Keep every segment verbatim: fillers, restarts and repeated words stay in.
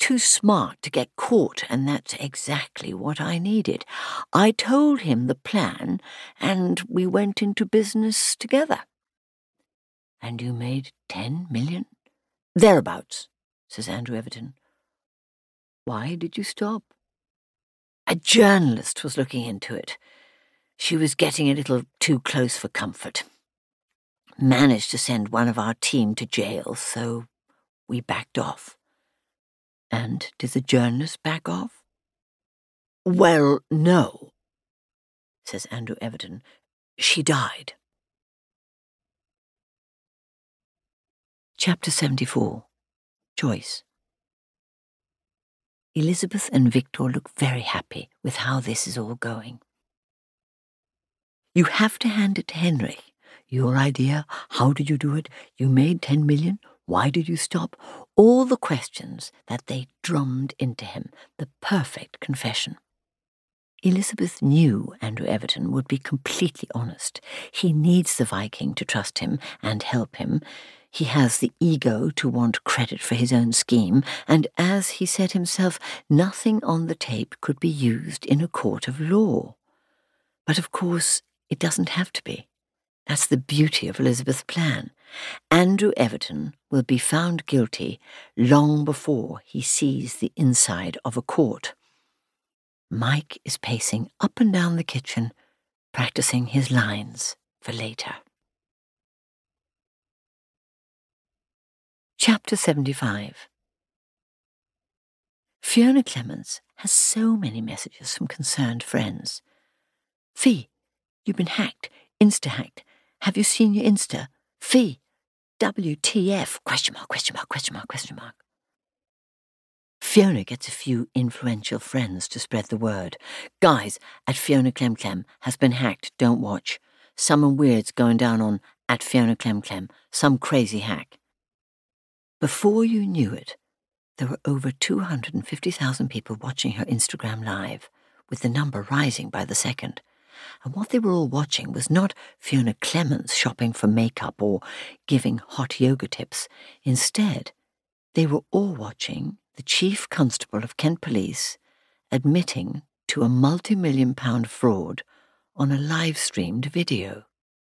too smart to get caught, and that's exactly what I needed. I told him the plan, and we went into business together. And you made ten million? Thereabouts, says Andrew Everton. Why did you stop? A journalist was looking into it. She was getting a little too close for comfort. Managed to send one of our team to jail, so we backed off. And did the journalist back off? Well, no, says Andrew Everton. She died. Chapter seventy-four. Joyce. Elizabeth and Victor look very happy with how this is all going. You have to hand it to Henry. Your idea, how did you do it? You made ten million? Why did you stop? All the questions that they drummed into him, the perfect confession. Elizabeth knew Andrew Everton would be completely honest. He needs the Viking to trust him and help him. He has the ego to want credit for his own scheme, and as he said himself, nothing on the tape could be used in a court of law. But of course, it doesn't have to be. That's the beauty of Elizabeth's plan. Andrew Everton will be found guilty long before he sees the inside of a court. Mike is pacing up and down the kitchen, practicing his lines for later. Chapter seventy-five. Fiona Clements has so many messages from concerned friends. Fee, you've been hacked, Insta-hacked. Have you seen your Insta? Fee, W T F, question mark, question mark, question mark, question mark. Fiona gets a few influential friends to spread the word. Guys, at Fiona Clem Clem has been hacked, don't watch. Someone weird's going down on at Fiona Clem Clem, some crazy hack. Before you knew it, there were over two hundred fifty thousand people watching her Instagram live, with the number rising by the second. And what they were all watching was not Fiona Clements shopping for makeup or giving hot yoga tips. Instead, they were all watching the Chief Constable of Kent Police admitting to a multi-million pound fraud on a live-streamed video.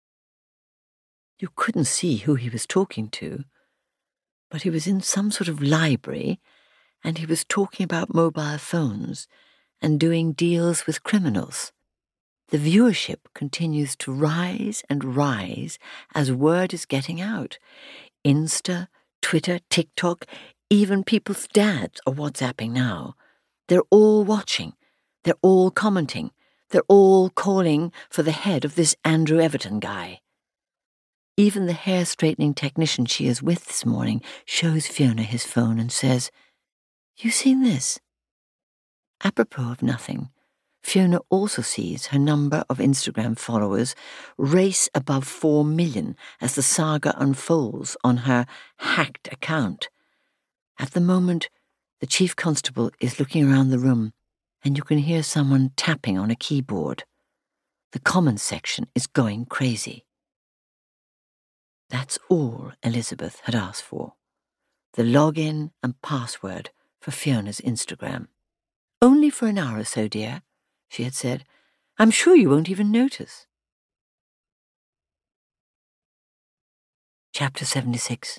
You couldn't see who he was talking to, but he was in some sort of library, and he was talking about mobile phones and doing deals with criminals. The viewership continues to rise and rise as word is getting out. Insta, Twitter, TikTok, even people's dads are WhatsApping now. They're all watching. They're all commenting. They're all calling for the head of this Andrew Everton guy. Even the hair-straightening technician she is with this morning shows Fiona his phone and says, "You seen this?" Apropos of nothing, Fiona also sees her number of Instagram followers race above four million as the saga unfolds on her hacked account. At the moment, the Chief Constable is looking around the room, and you can hear someone tapping on a keyboard. The comments section is going crazy. That's all Elizabeth had asked for. The login and password for Fiona's Instagram. "Only for an hour or so, dear," she had said. "I'm sure you won't even notice." Chapter seventy-six.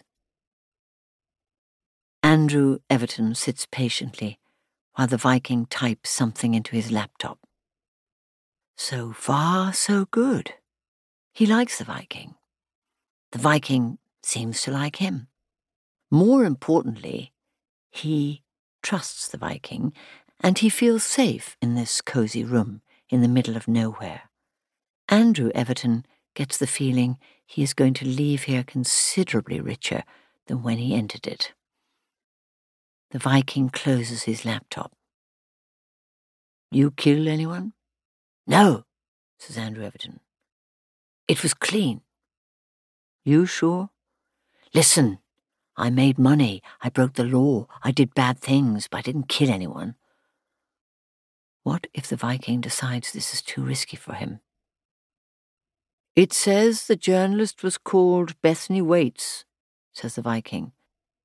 Andrew Everton sits patiently while the Viking types something into his laptop. So far, so good. He likes the Viking. The Viking seems to like him. More importantly, he trusts the Viking, and he feels safe in this cosy room in the middle of nowhere. Andrew Everton gets the feeling he is going to leave here considerably richer than when he entered it. The Viking closes his laptop. "You kill anyone?" "No," says Andrew Everton. "It was clean." "You sure?" "Listen, I made money, I broke the law, I did bad things, but I didn't kill anyone." What if the Viking decides this is too risky for him? "It says the journalist was called Bethany Waits," says the Viking.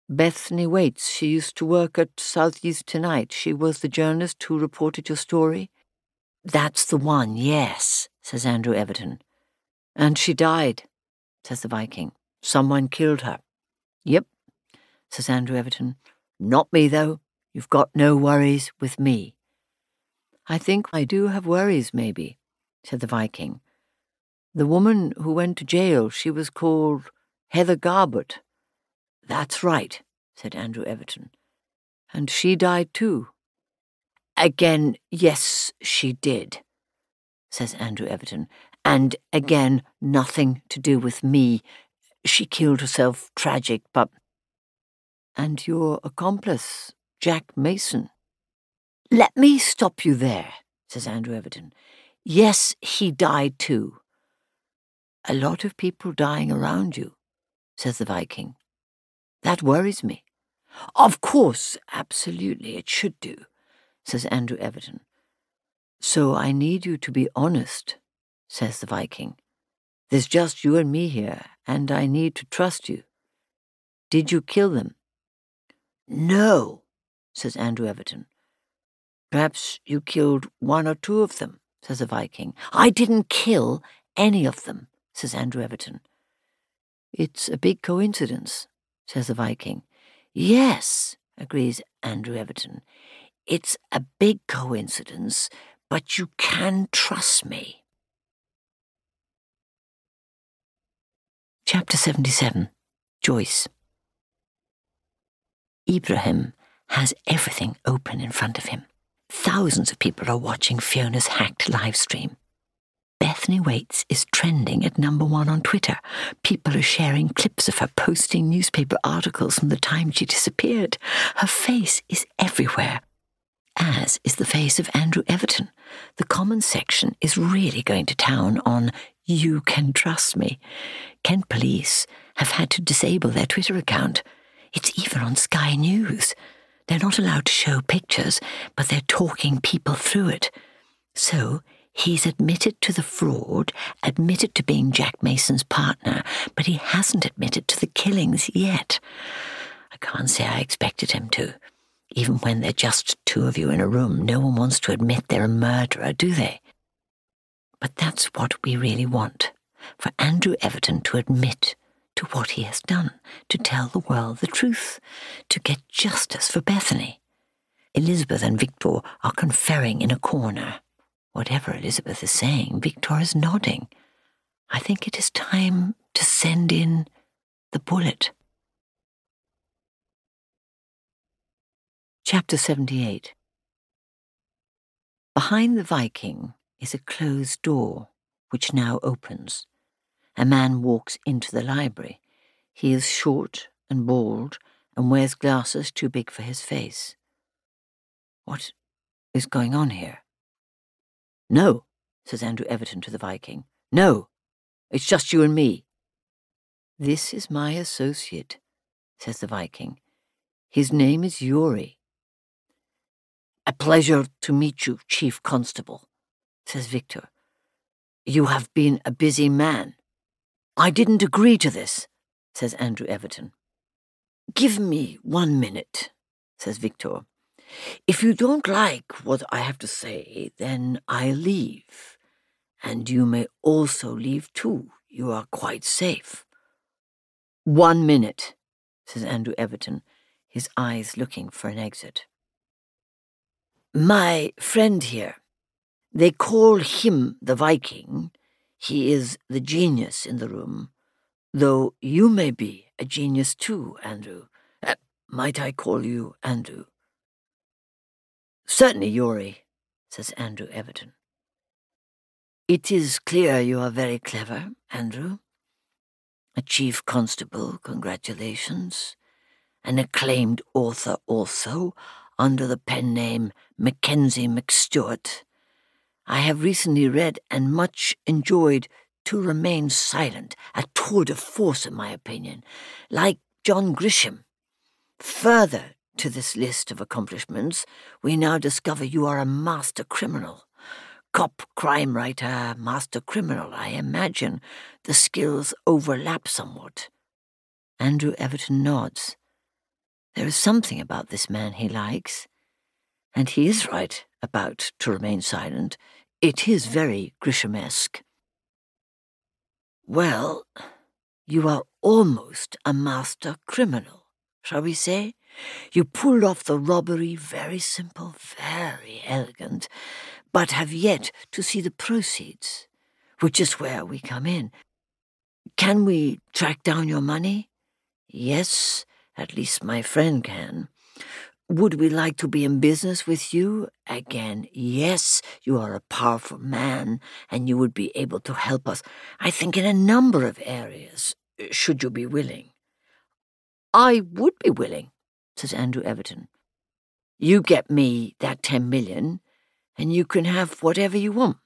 Bethany Waits, she used to work at Southeast Tonight. She was the journalist who reported your story. That's the one, yes, says Andrew Everton. And she died, says the Viking. Someone killed her. Yep, says Andrew Everton. Not me, though. You've got no worries with me. I think I do have worries, maybe, said the Viking. The woman who went to jail, she was called Heather Garbett. That's right, said Andrew Everton. And she died too. Again, yes, she did, says Andrew Everton. And again, nothing to do with me. She killed herself, tragic, but... And your accomplice, Jack Mason. Let me stop you there, says Andrew Everton. Yes, he died too. A lot of people dying around you, says the Viking. That worries me. Of course, absolutely, it should do, says Andrew Everton. So I need you to be honest, says the Viking. There's just you and me here, and I need to trust you. Did you kill them? No, says Andrew Everton. Perhaps you killed one or two of them, says the Viking. I didn't kill any of them, says Andrew Everton. It's a big coincidence, says the Viking. Yes, agrees Andrew Everton. It's a big coincidence, but you can trust me. Chapter seventy-seven. Joyce. Ibrahim has everything open in front of him. Thousands of people are watching Fiona's hacked live stream. Bethany Waits is trending at number one on Twitter. People are sharing clips of her posting newspaper articles from the time she disappeared. Her face is everywhere, as is the face of Andrew Everton. The comments section is really going to town on "You Can Trust Me." Kent police have had to disable their Twitter account. It's even on Sky News. They're not allowed to show pictures, but they're talking people through it. So he's admitted to the fraud, admitted to being Jack Mason's partner, but he hasn't admitted to the killings yet. I can't say I expected him to. Even when they're just two of you in a room, no one wants to admit they're a murderer, do they? But that's what we really want, for Andrew Everton to admit to what he has done, to tell the world the truth, to get justice for Bethany. Elizabeth and Victor are conferring in a corner. Whatever Elizabeth is saying, Victor is nodding. I think it is time to send in the bullet. Chapter seventy-eight. Behind the Viking is a closed door, which now opens. A man walks into the library. He is short and bald and wears glasses too big for his face. What is going on here? No, says Andrew Everton to the Viking. No, it's just you and me. This is my associate, says the Viking. His name is Yuri. A pleasure to meet you, Chief Constable, says Victor. You have been a busy man. I didn't agree to this, says Andrew Everton. Give me one minute, says Victor. If you don't like what I have to say, then I'll leave. And you may also leave too. You are quite safe. One minute, says Andrew Everton, his eyes looking for an exit. My friend here, they call him the Viking. He is the genius in the room, though you may be a genius too, Andrew. Uh, might I call you Andrew? Certainly, Yuri, says Andrew Everton. It is clear you are very clever, Andrew. A chief constable, congratulations. An acclaimed author also, under the pen name Mackenzie McStuart. I have recently read and much enjoyed To Remain Silent, a tour de force in my opinion, like John Grisham. Further to this list of accomplishments, we now discover you are a master criminal. Cop, crime writer, master criminal. I imagine the skills overlap somewhat. Andrew Everton nods. There is something about this man he likes, and he is right about to remain silent. It is very Grishamesque. Well, you are almost a master criminal, shall we say? You pulled off the robbery, very simple, very elegant, but have yet to see the proceeds, which is where we come in. Can we track down your money? Yes, at least my friend can. Would we like to be in business with you? Again, yes, you are a powerful man, and you would be able to help us, I think, in a number of areas, should you be willing. I would be willing, says Andrew Everton. You get me that ten million, and you can have whatever you want.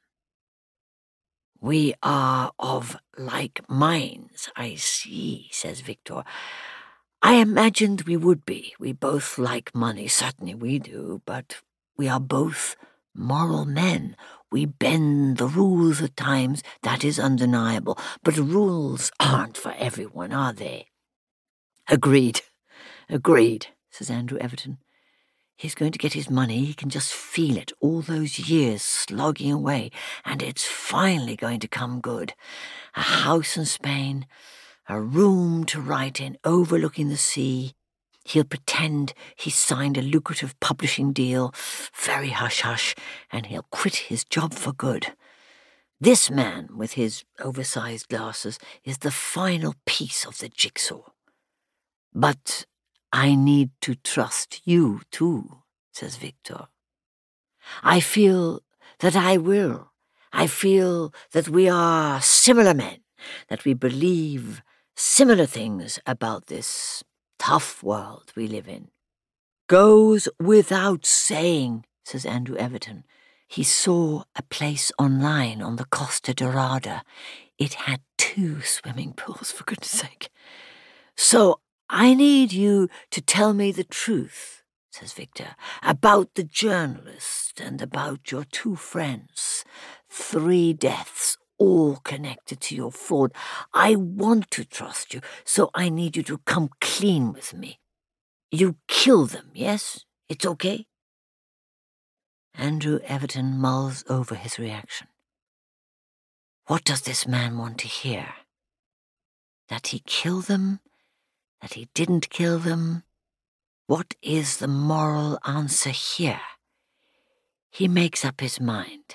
We are of like minds, I see, says Victor. I imagined we would be. We both like money, certainly we do, but we are both moral men. We bend the rules at times, that is undeniable, but rules aren't for everyone, are they? Agreed, agreed, says Andrew Everton. He's going to get his money, he can just feel it, all those years slogging away, and it's finally going to come good. A house in Spain, a room to write in overlooking the sea. He'll pretend he's signed a lucrative publishing deal, very hush-hush, and he'll quit his job for good. This man, with his oversized glasses, is the final piece of the jigsaw. But I need to trust you, too, says Victor. I feel that I will. I feel that we are similar men, that we believe similar things about this tough world we live in. Goes without saying, says Andrew Everton. He saw a place online on the Costa Dorada. It had two swimming pools, for goodness sake. So I need you to tell me the truth, says Victor, about the journalist and about your two friends. Three deaths, all connected to your fraud. I want to trust you, so I need you to come clean with me. You kill them, yes? It's okay? Andrew Everton mulls over his reaction. What does this man want to hear? That he kill them? That he didn't kill them? What is the moral answer here? He makes up his mind.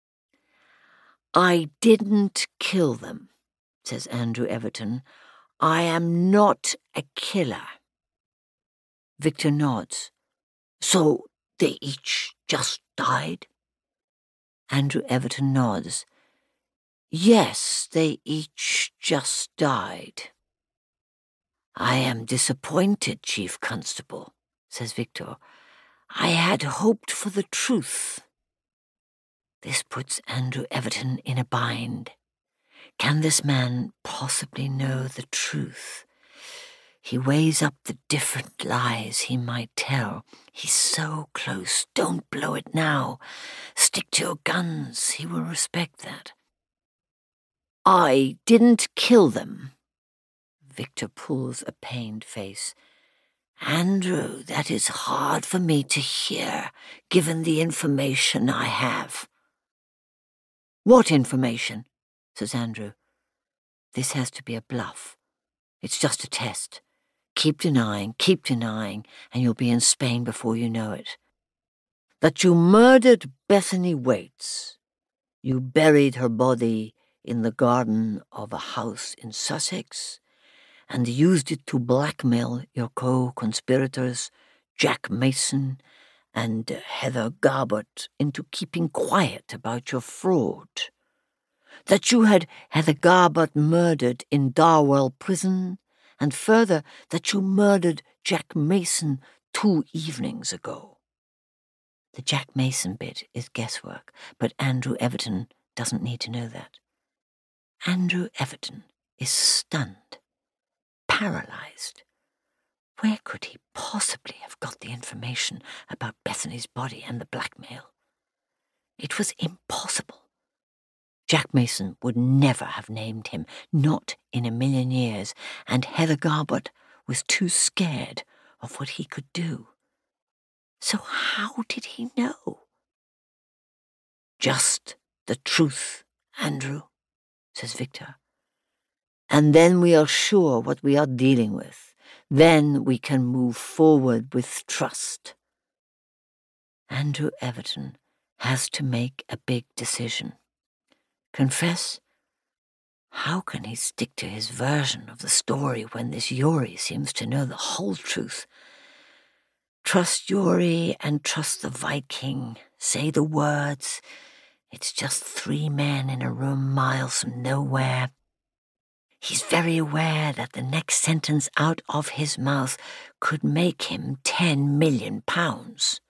I didn't kill them, says Andrew Everton. I am not a killer. Victor nods. So they each just died? Andrew Everton nods. Yes, they each just died. I am disappointed, Chief Constable, says Victor. I had hoped for the truth. This puts Andrew Everton in a bind. Can this man possibly know the truth? He weighs up the different lies he might tell. He's so close. Don't blow it now. Stick to your guns. He will respect that. I didn't kill them. Victor pulls a pained face. Andrew, that is hard for me to hear, given the information I have. What information? Says Andrew. This has to be a bluff. It's just a test. Keep denying, keep denying, and you'll be in Spain before you know it. That you murdered Bethany Waits. You buried her body in the garden of a house in Sussex and used it to blackmail your co-conspirators, Jack Mason and Heather Garbutt, into keeping quiet about your fraud. That you had Heather Garbutt murdered in Darwell prison, and further, that you murdered Jack Mason two evenings ago. The Jack Mason bit is guesswork, but Andrew Everton doesn't need to know that. Andrew Everton is stunned, paralyzed. Where could he possibly have got the information about Bethany's body and the blackmail? It was impossible. Jack Mason would never have named him, not in a million years, and Heather Garbutt was too scared of what he could do. So how did he know? Just the truth, Andrew, says Victor. And then we are sure what we are dealing with. Then we can move forward with trust. Andrew Everton has to make a big decision. Confess? How can he stick to his version of the story when this Yuri seems to know the whole truth? Trust Yuri and trust the Viking. Say the words. It's just three men in a room miles from nowhere. He's very aware that the next sentence out of his mouth could make him ten million pounds.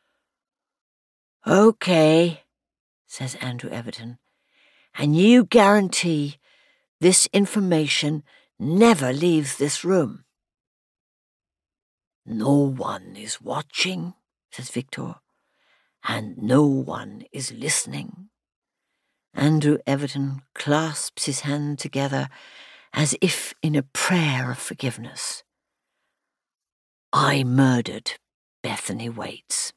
Okay, says Andrew Everton, and you guarantee this information never leaves this room. No one is watching, says Victor, and no one is listening. Andrew Everton clasps his hands together as if in a prayer of forgiveness. I murdered Bethany Waits.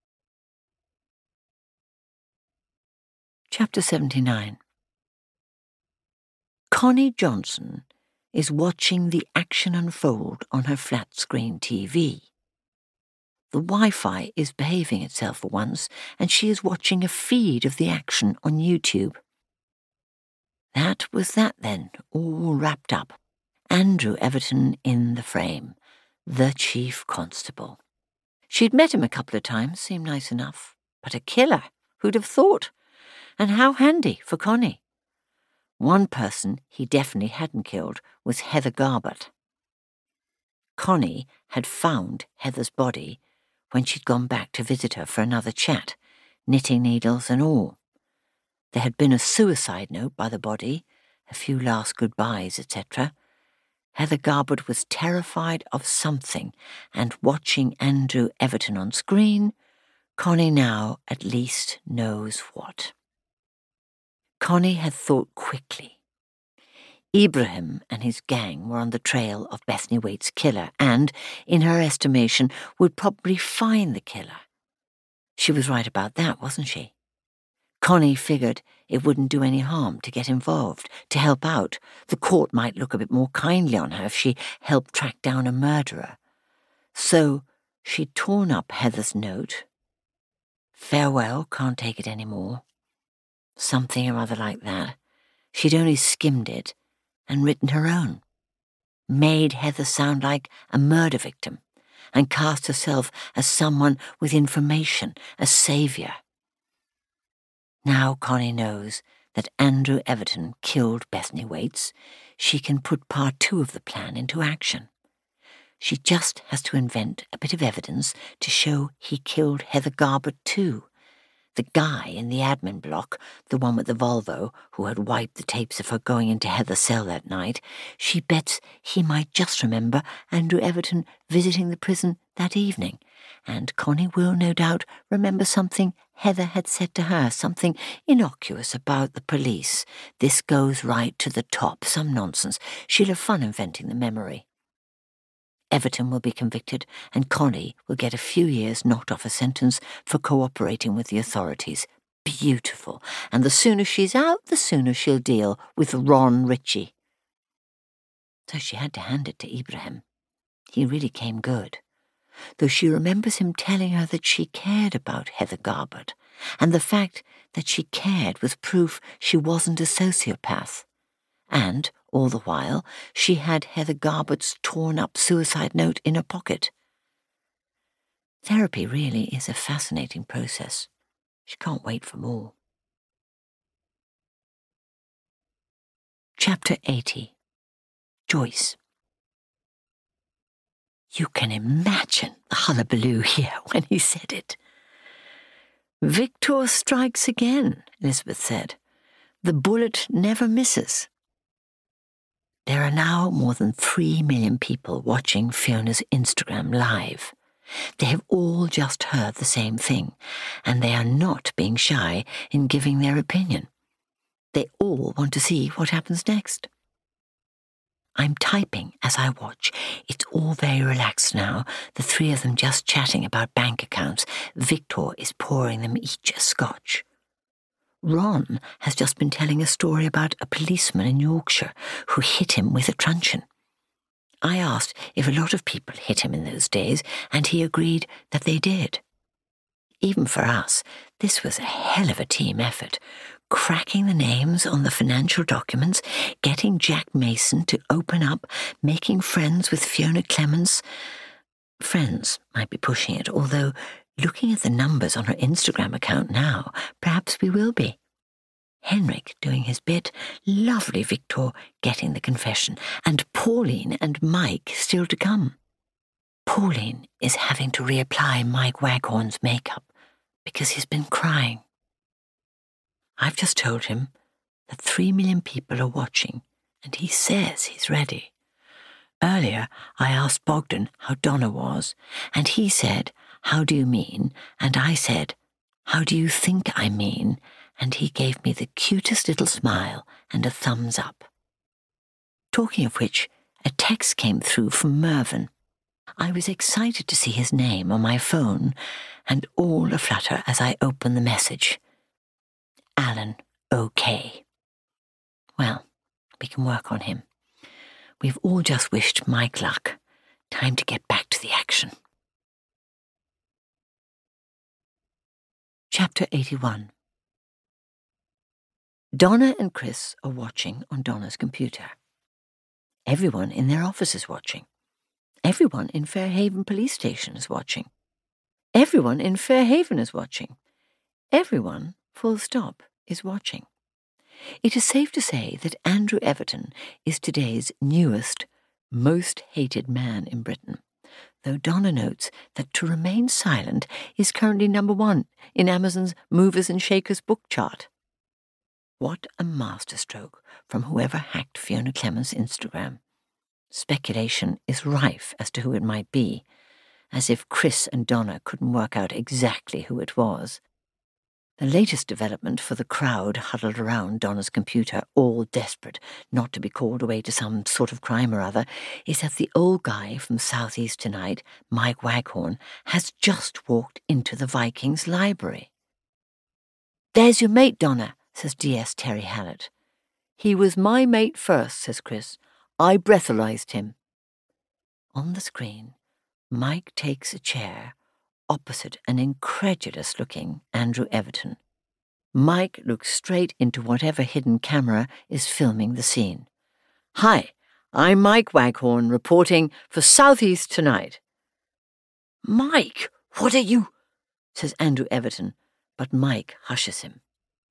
Chapter seventy-nine. Connie Johnson is watching the action unfold on her flat-screen T V. The Wi-Fi is behaving itself for once, and she is watching a feed of the action on YouTube. That was that then, all wrapped up. Andrew Everton in the frame, the chief constable. She'd met him a couple of times, seemed nice enough. But a killer, who'd have thought? And how handy for Connie. One person he definitely hadn't killed was Heather Garbett. Connie had found Heather's body when she'd gone back to visit her for another chat, knitting needles and all. There had been a suicide note by the body, a few last goodbyes, et cetera. Heather Garbett was terrified of something, and watching Andrew Everton on screen, Connie now at least knows what. Connie had thought quickly. Ibrahim and his gang were on the trail of Bethany Waite's killer and, in her estimation, would probably find the killer. She was right about that, wasn't she? Connie figured it wouldn't do any harm to get involved, to help out. The court might look a bit more kindly on her if she helped track down a murderer. So she'd torn up Heather's note. Farewell, can't take it any more. Something or other like that. She'd only skimmed it and written her own. Made Heather sound like a murder victim and cast herself as someone with information, a saviour. Now Connie knows that Andrew Everton killed Bethany Waits. She can put part two of the plan into action. She just has to invent a bit of evidence to show he killed Heather Garbett too. The guy in the admin block, the one with the Volvo, who had wiped the tapes of her going into Heather's cell that night, she bets he might just remember Andrew Everton visiting the prison that evening, and Connie will, no doubt, remember something Heather had said to her, something innocuous about the police. This goes right to the top, some nonsense. She'll have fun inventing the memory. Everton will be convicted, and Connie will get a few years knocked off a sentence for cooperating with the authorities. Beautiful. And the sooner she's out, the sooner she'll deal with Ron Ritchie. So she had to hand it to Ibrahim. He really came good. Though she remembers him telling her that she cared about Heather Garbett, and the fact that she cared was proof she wasn't a sociopath. And, all the while, she had Heather Garbett's torn-up suicide note in her pocket. Therapy really is a fascinating process. She can't wait for more. Chapter eighty. Joyce. You can imagine the hullabaloo here when he said it. Victor strikes again, Elizabeth said. The bullet never misses. There are now more than three million people watching Fiona's Instagram live. They have all just heard the same thing, and they are not being shy in giving their opinion. They all want to see what happens next. I'm typing as I watch. It's all very relaxed now, the three of them just chatting about bank accounts. Victor is pouring them each a scotch. Ron has just been telling a story about a policeman in Yorkshire who hit him with a truncheon. I asked if a lot of people hit him in those days, and he agreed that they did. Even for us, this was a hell of a team effort. Cracking the names on the financial documents, getting Jack Mason to open up, making friends with Fiona Clements. Friends might be pushing it, although looking at the numbers on her Instagram account now, perhaps we will be. Henrik doing his bit, lovely Victor getting the confession, and Pauline and Mike still to come. Pauline is having to reapply Mike Waghorn's makeup because he's been crying. I've just told him that three million people are watching, and he says he's ready. Earlier, I asked Bogdan how Donna was, and he said, "How do you mean?" And I said, "How do you think I mean?" And he gave me the cutest little smile and a thumbs up. Talking of which, a text came through from Mervyn. I was excited to see his name on my phone, and all aflutter as I opened the message. Alan, okay. Well, we can work on him. We've all just wished Mike luck. Time to get back to the action. Chapter eighty-one. Donna and Chris are watching on Donna's computer. Everyone in their office is watching. Everyone in Fairhaven Police Station is watching. Everyone in Fairhaven is watching. Everyone, full stop, is watching. It is safe to say that Andrew Everton is today's newest, most hated man in Britain, though Donna notes that To Remain Silent is currently number one in Amazon's Movers and Shakers book chart. What a masterstroke from whoever hacked Fiona Clements' Instagram. Speculation is rife as to who it might be, as if Chris and Donna couldn't work out exactly who it was. The latest development for the crowd huddled around Donna's computer, all desperate not to be called away to some sort of crime or other, is that the old guy from South East Tonight, Mike Waghorn, has just walked into the Vikings library. "There's your mate, Donna," says D S Terry Hallett. "He was my mate first," says Chris. "I breathalyzed him." On the screen, Mike takes a chair opposite an incredulous-looking Andrew Everton. Mike looks straight into whatever hidden camera is filming the scene. "Hi, I'm Mike Waghorn, reporting for South East Tonight." "Mike, what are you?" says Andrew Everton, but Mike hushes him.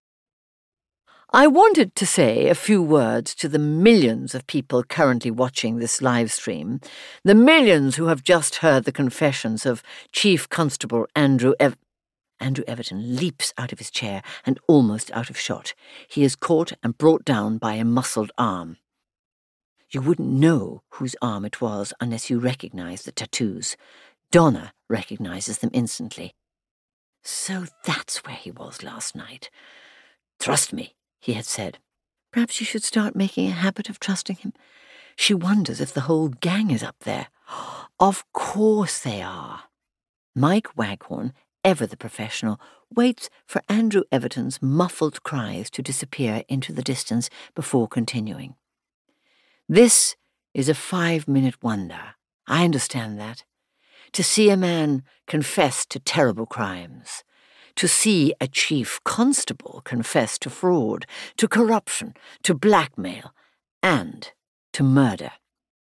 "I wanted to say a few words to the millions of people currently watching this live stream, the millions who have just heard the confessions of Chief Constable Andrew Ev... Andrew Everton leaps out of his chair and almost out of shot. He is caught and brought down by a muscled arm. You wouldn't know whose arm it was unless you recognise the tattoos. Donna recognises them instantly. So that's where he was last night. "Trust me," he had said. Perhaps you should start making a habit of trusting him. She wonders if the whole gang is up there. Of course they are. Mike Waghorn, ever the professional, waits for Andrew Everton's muffled cries to disappear into the distance before continuing. "This is a five-minute wonder. I understand that. To see a man confess to terrible crimes, to see a chief constable confess to fraud, to corruption, to blackmail, and to murder.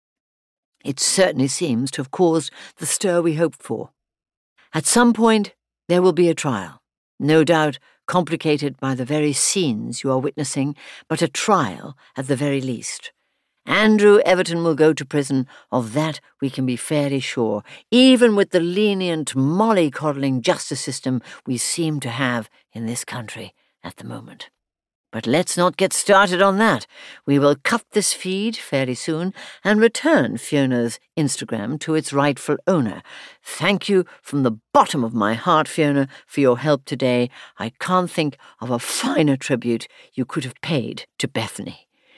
It certainly seems to have caused the stir we hoped for. At some point, there will be a trial, no doubt complicated by the very scenes you are witnessing, but a trial at the very least. Andrew Everton will go to prison, of that we can be fairly sure, even with the lenient, mollycoddling justice system we seem to have in this country at the moment. But let's not get started on that. We will cut this feed fairly soon and return Fiona's Instagram to its rightful owner. Thank you from the bottom of my heart, Fiona, for your help today. I can't think of a finer tribute you could have paid to Bethany.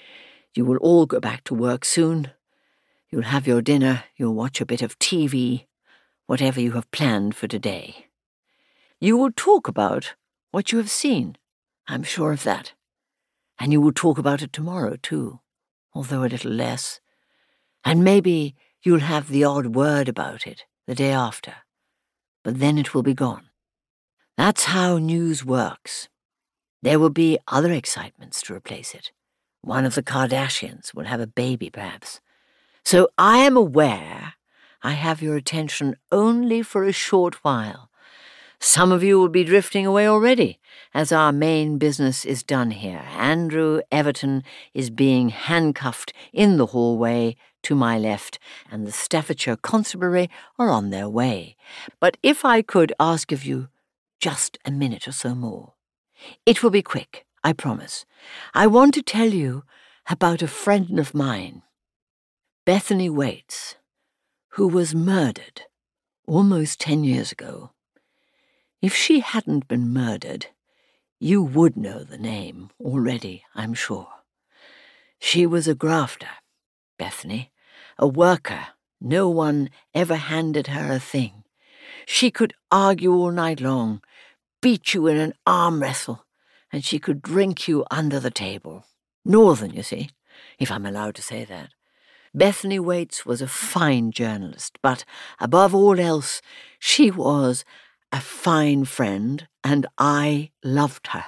You will all go back to work soon. You'll have your dinner, you'll watch a bit of T V, whatever you have planned for today. You will talk about what you have seen, I'm sure of that. And you will talk about it tomorrow, too, although a little less. And maybe you'll have the odd word about it the day after, but then it will be gone. That's how news works. There will be other excitements to replace it. One of the Kardashians will have a baby, perhaps. So I am aware I have your attention only for a short while. Some of you will be drifting away already, as our main business is done here. Andrew Everton is being handcuffed in the hallway to my left, and the Staffordshire Constabulary are on their way. But if I could ask of you just a minute or so more. It will be quick, I promise. I want to tell you about a friend of mine, Bethany Waits, who was murdered almost ten years ago. If she hadn't been murdered, you would know the name already, I'm sure. She was a grafter, Bethany, a worker. No one ever handed her a thing. She could argue all night long, beat you in an arm wrestle, and she could drink you under the table. Northern, you see, if I'm allowed to say that. Bethany Waits was a fine journalist, but above all else, she was a fine friend, and I loved her.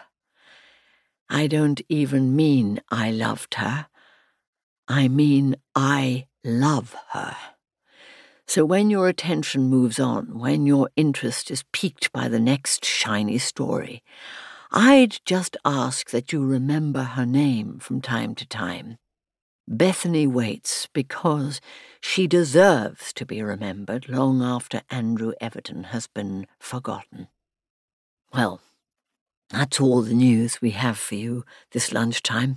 I don't even mean I loved her. I mean I love her. So when your attention moves on, when your interest is piqued by the next shiny story, I'd just ask that you remember her name from time to time. Bethany Waits, because she deserves to be remembered long after Andrew Everton has been forgotten. Well, that's all the news we have for you this lunchtime.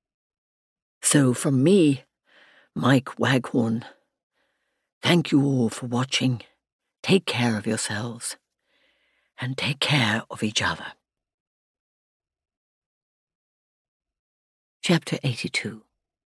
So from me, Mike Waghorn, thank you all for watching. Take care of yourselves, and take care of each other. Chapter eighty-two.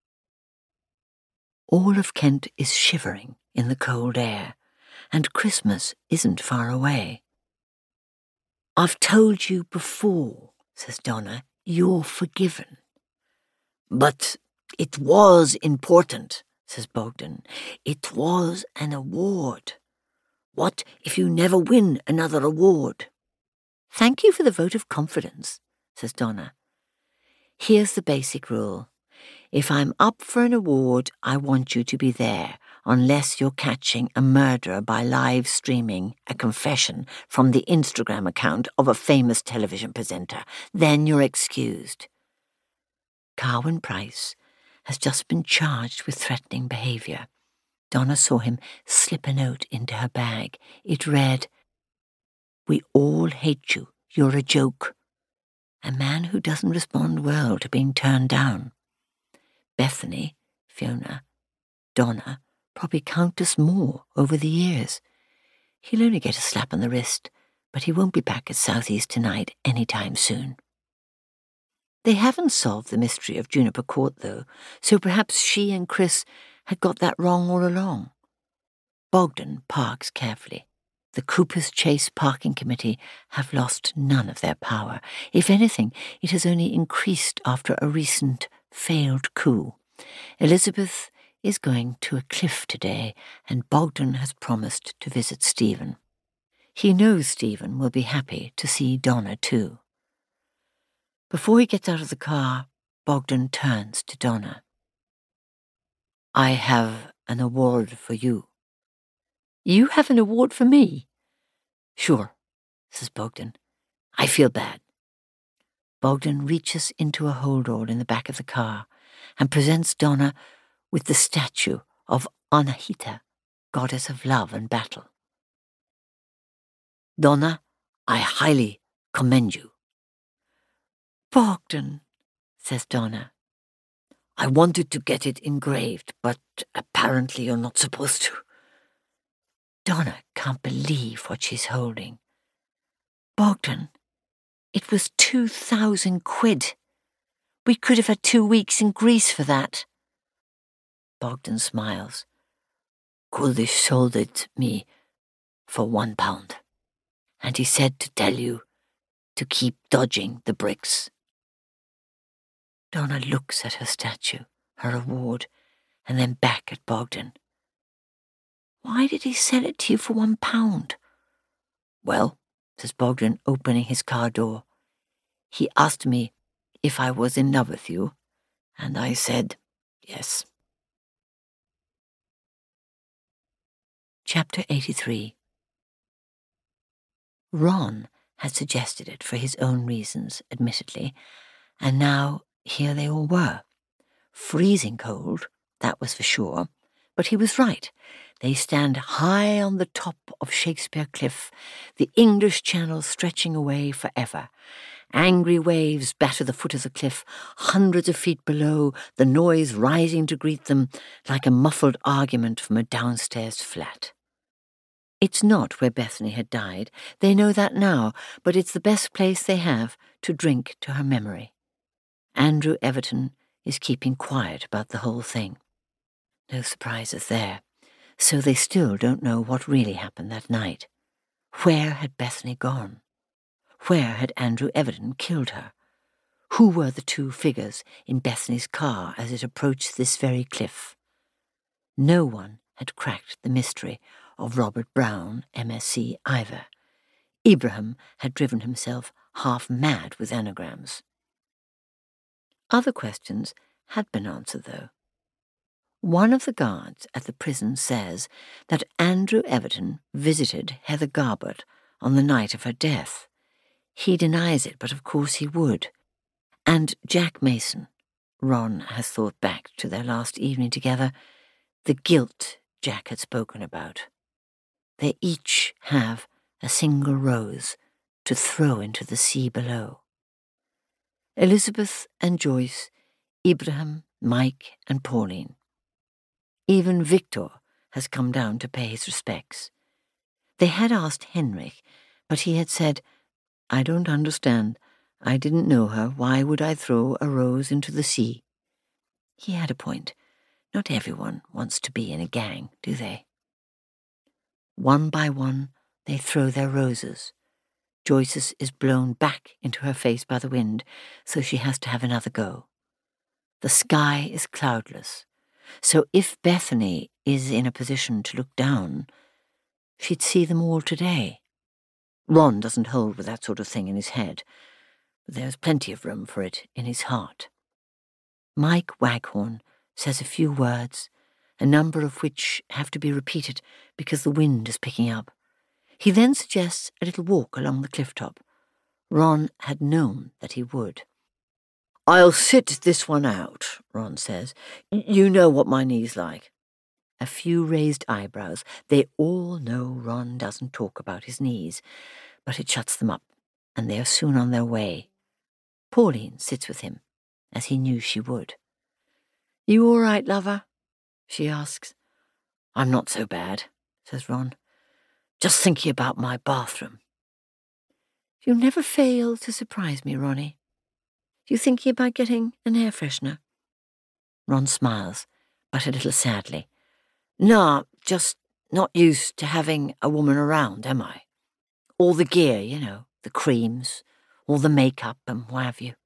All of Kent is shivering in the cold air, and Christmas isn't far away. I've told you before, says Donna, you're forgiven. But it was important, says Bogdan. It was an award. What if you never win another award? Thank you for the vote of confidence, says Donna. Here's the basic rule. If I'm up for an award, I want you to be there, unless you're catching a murderer by live streaming a confession from the Instagram account of a famous television presenter. Then you're excused. Carwyn Price has just been charged with threatening behaviour. Donna saw him slip a note into her bag. It read, "We all hate you. You're a joke." A man who doesn't respond well to being turned down. Bethany, Fiona, Donna, probably countless more over the years. He'll only get a slap on the wrist, but he won't be back at Southeast tonight any time soon. They haven't solved the mystery of Juniper Court, though, so perhaps she and Chris had got that wrong all along. Bogdan parks carefully. The Cooper's Chase Parking Committee have lost none of their power. If anything, it has only increased after a recent failed coup. Elizabeth is going to a cliff today, and Bogdan has promised to visit Stephen. He knows Stephen will be happy to see Donna too. Before he gets out of the car, Bogdan turns to Donna. I have an award for you. You have an award for me? Sure, says Bogdan. I feel bad. Bogdan reaches into a holdall in the back of the car and presents Donna with the statue of Anahita, goddess of love and battle. Donna, I highly commend you. Bogdan, says Donna. I wanted to get it engraved, but apparently you're not supposed to. Donna can't believe what she's holding. Bogdan, it was two thousand quid. We could have had two weeks in Greece for that. Bogdan smiles. Kuldish sold it me for one pound, and he said to tell you to keep dodging the bricks. Donna looks at her statue, her reward, and then back at Bogdan. Why did he sell it to you for one pound? Well, says Bogdan, opening his car door, he asked me if I was in love with you, and I said yes. Chapter eighty-three. Ron had suggested it for his own reasons, admittedly, and now here they all were. Freezing cold, that was for sure, but he was right. They stand high on the top of Shakespeare Cliff, the English Channel stretching away forever. Angry waves batter the foot of the cliff, hundreds of feet below, the noise rising to greet them like a muffled argument from a downstairs flat. It's not where Bethany had died, they know that now, but it's the best place they have to drink to her memory. Andrew Everton is keeping quiet about the whole thing. No surprises there, so they still don't know what really happened that night. Where had Bethany gone? Where had Andrew Everton killed her? Who were the two figures in Bethany's car as it approached this very cliff? No one had cracked the mystery of Robert Brown, M S c either. Ibrahim had driven himself half mad with anagrams. Other questions had been answered, though. One of the guards at the prison says that Andrew Everton visited Heather Garbett on the night of her death. He denies it, but of course he would. And Jack Mason, Ron has thought back to their last evening together, the guilt Jack had spoken about. They each have a single rose to throw into the sea below. Elizabeth and Joyce, Ibrahim, Mike and Pauline. Even Victor has come down to pay his respects. They had asked Henrik, but he had said, I don't understand. I didn't know her. Why would I throw a rose into the sea? He had a point. Not everyone wants to be in a gang, do they? One by one, they throw their roses. Joyce's is blown back into her face by the wind, so she has to have another go. The sky is cloudless, so if Bethany is in a position to look down, she'd see them all today. Ron doesn't hold with that sort of thing in his head, but there's plenty of room for it in his heart. Mike Waghorn says a few words, a number of which have to be repeated because the wind is picking up. He then suggests a little walk along the cliff top. Ron had known that he would. I'll sit this one out, Ron says. You know what my knee's like. A few raised eyebrows. They all know Ron doesn't talk about his knees, but it shuts them up, and they are soon on their way. Pauline sits with him, as he knew she would. You all right, lover? She asks. I'm not so bad, says Ron. Just thinking about my bathroom. You never fail to surprise me, Ronnie. You thinking about getting an air freshener? Ron smiles, but a little sadly. Nah, just not used to having a woman around, am I? All the gear, you know, the creams, all the makeup and what have you.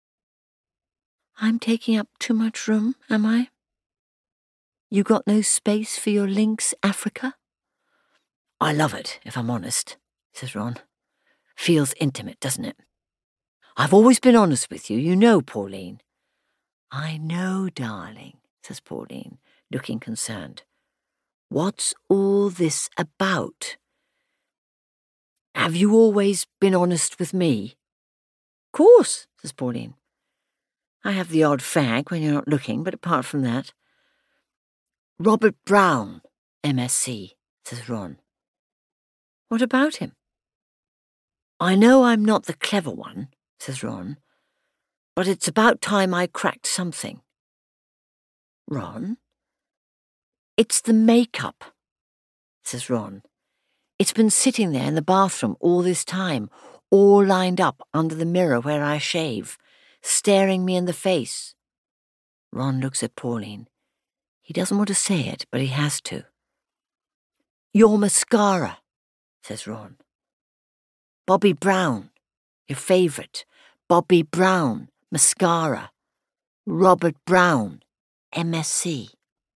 I'm taking up too much room, am I? You got no space for your Lynx Africa? I love it, if I'm honest, says Ron. Feels intimate, doesn't it? I've always been honest with you, you know, Pauline. I know, darling, says Pauline, looking concerned. What's all this about? Have you always been honest with me? Course, says Pauline. I have the odd fag when you're not looking, but apart from that. Robert Brown, M S c, says Ron. What about him? I know I'm not the clever one, says Ron, but it's about time I cracked something. Ron? It's the makeup, says Ron. It's been sitting there in the bathroom all this time, all lined up under the mirror where I shave, staring me in the face. Ron looks at Pauline. He doesn't want to say it, but he has to. Your mascara, says Ron. Bobby Brown, your favourite. Bobby Brown, mascara. Robert Brown, M S C.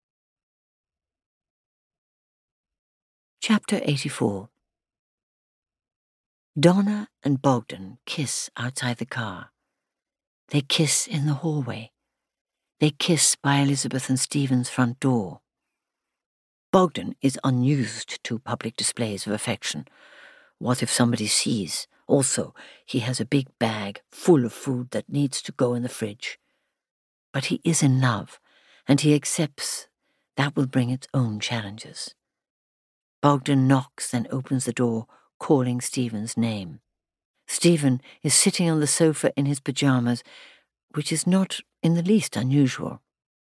Chapter eighty-four. Donna and Bogdan kiss outside the car. They kiss in the hallway. They kiss by Elizabeth and Stephen's front door. Bogdan is unused to public displays of affection. What if somebody sees? Also, he has a big bag full of food that needs to go in the fridge. But he is in love, and he accepts that will bring its own challenges. Bogdan knocks, then opens the door, calling Stephen's name. Stephen is sitting on the sofa in his pyjamas, which is not in the least unusual.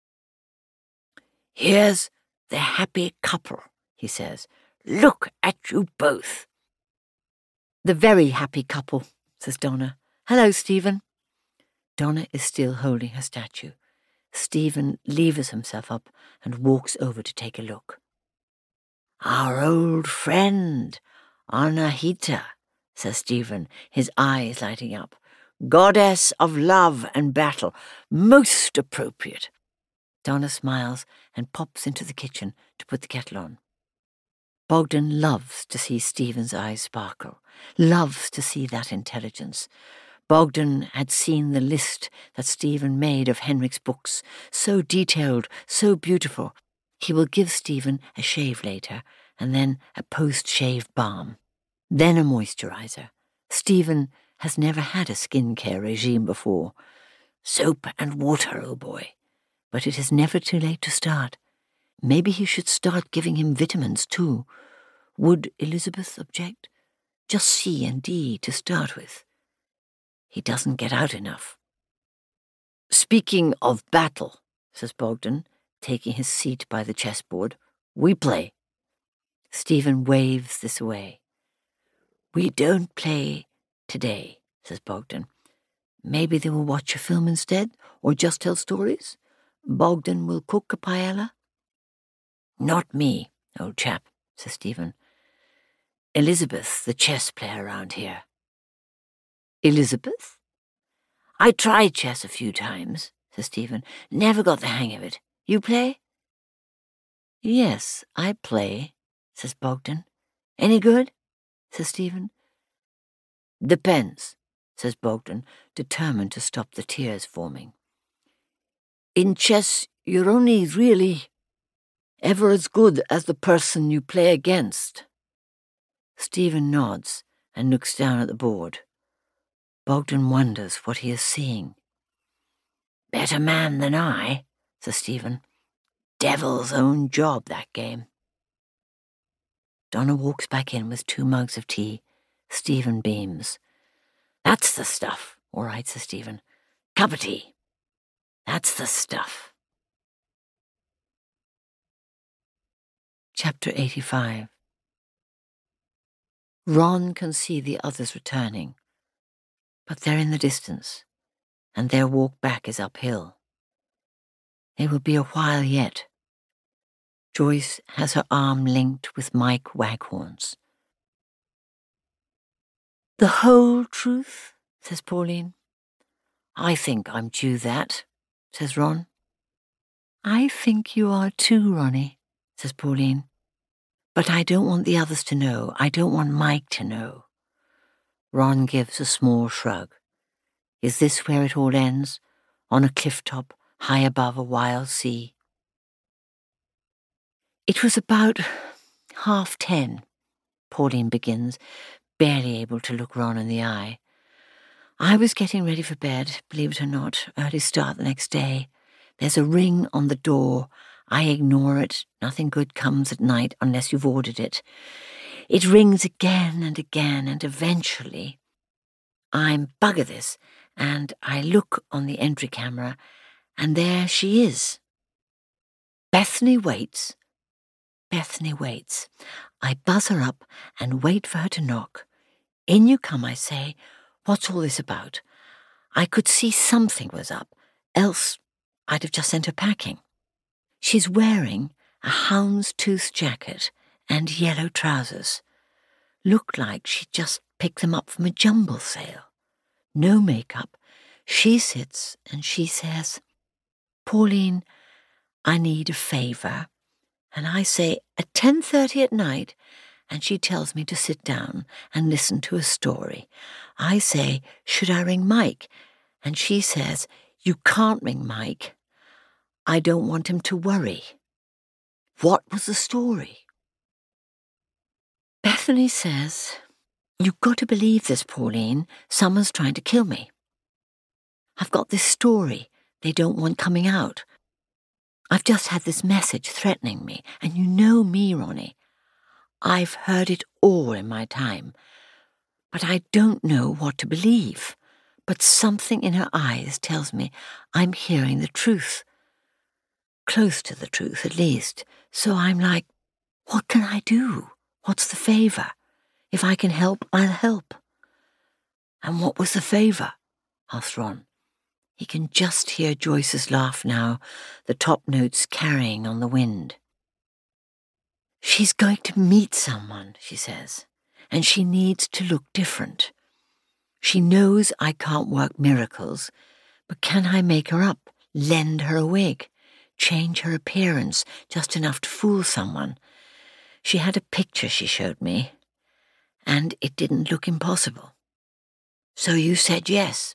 Here's the happy couple, he says. Look at you both. The very happy couple, says Donna. Hello, Stephen. Donna is still holding her statue. Stephen levers himself up and walks over to take a look. Our old friend, Anahita, says Stephen, his eyes lighting up. Goddess of love and battle, most appropriate. Donna smiles and pops into the kitchen to put the kettle on. Bogdan loves to see Stephen's eyes sparkle, loves to see that intelligence. Bogdan had seen the list that Stephen made of Henrik's books, so detailed, so beautiful. He will give Stephen a shave later, and then a post-shave balm, then a moisturizer. Stephen has never had a skincare regime before. Soap and water, oh boy. But it is never too late to start. Maybe he should start giving him vitamins too. Would Elizabeth object? Just C and D to start with. He doesn't get out enough. Speaking of battle, says Bogdan, taking his seat by the chessboard, we play. Stephen waves this away. We don't play today, says Bogdan. Maybe they will watch a film instead, or just tell stories? Bogdan will cook a paella? Not me, old chap, says Stephen. Elizabeth, the chess player around here. Elizabeth? I tried chess a few times, says Stephen. Never got the hang of it. You play? Yes, I play, says Bogdan. Any good? Says Stephen. Depends, says Bogdan, determined to stop the tears forming. In chess, you're only really ever as good as the person you play against. Stephen nods and looks down at the board. Bogdan wonders what he is seeing. Better man than I, says Stephen. Devil's own job, that game. Donna walks back in with two mugs of tea. Stephen beams. That's the stuff. All right, says Stephen. Cup of tea. That's the stuff. Chapter eighty-five. Ron can see the others returning, but they're in the distance, and their walk back is uphill. They will be a while yet. Joyce has her arm linked with Mike Waghorn's. The whole truth, says Pauline. I think I'm due that, says Ron. I think you are too, Ronnie, says Pauline. But I don't want the others to know. I don't want Mike to know. Ron gives a small shrug. Is this where it all ends? On a cliff top, high above a wild sea? It was about half ten, Pauline begins, barely able to look Ron in the eye. I was getting ready for bed, believe it or not, early start the next day. There's a ring on the door. I ignore it. Nothing good comes at night unless you've ordered it. It rings again and again, and eventually I'm bugger this, and I look on the entry camera, and there she is. Bethany waits. Bethany waits. I buzz her up and wait for her to knock. In you come, I say. What's all this about? I could see something was up, else I'd have just sent her packing. She's wearing a houndstooth jacket and yellow trousers. Looked like she just picked them up from a jumble sale. No makeup. She sits and she says, "Pauline, I need a favour." And I say, "At ten thirty at night?" And she tells me to sit down and listen to a story. I say, "Should I ring Mike?" And she says, "You can't ring Mike. I don't want him to worry." What was the story? Bethany says, "You've got to believe this, Pauline. Someone's trying to kill me. I've got this story they don't want coming out. I've just had this message threatening me, and you know me, Ronnie. I've heard it all in my time, but I don't know what to believe. But something in her eyes tells me I'm hearing the truth. Close to the truth, at least. So I'm like, what can I do? What's the favour? If I can help, I'll help." "And what was the favour?" asked Ron. He can just hear Joyce's laugh now, the top notes carrying on the wind. "She's going to meet someone," she says, "and she needs to look different. She knows I can't work miracles, but can I make her up, lend her a wig, change her appearance just enough to fool someone? She had a picture she showed me, and it didn't look impossible. So you said yes."